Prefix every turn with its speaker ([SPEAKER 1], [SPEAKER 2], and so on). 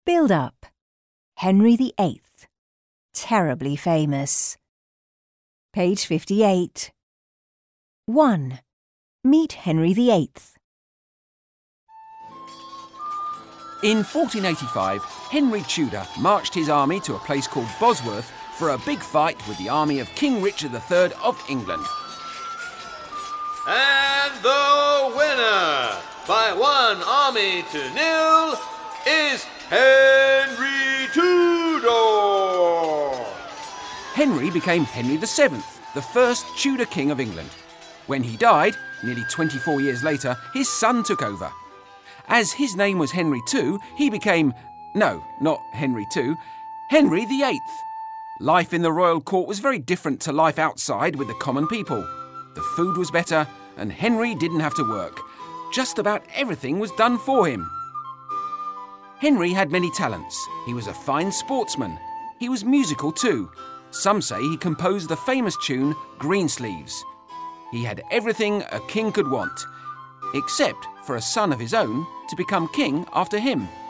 [SPEAKER 1] Build up. Henry VIII. Terribly famous. Page 58. 1. Meet Henry VIII.
[SPEAKER 2] In 1485, Henry Tudor marched his army to a place called Bosworth for a big fight with the army of King Richard III of England.
[SPEAKER 3] And the winner, by 1-0 is Henry Tudor.
[SPEAKER 2] Henry became Henry VII, the first Tudor king of England. When he died, nearly 24 years later, his son took over. As his name was Henry II, he became, no, not Henry II, Henry VIII. Life in the royal court was very different to life outside with the common people. The food was better, and Henry didn't have to work. Just about everything was done for him. Henry had many talents. He was a fine sportsman. He was musical too. Some say he composed the famous tune Greensleeves. He had everything a king could want, except for a son of his own to become king after him.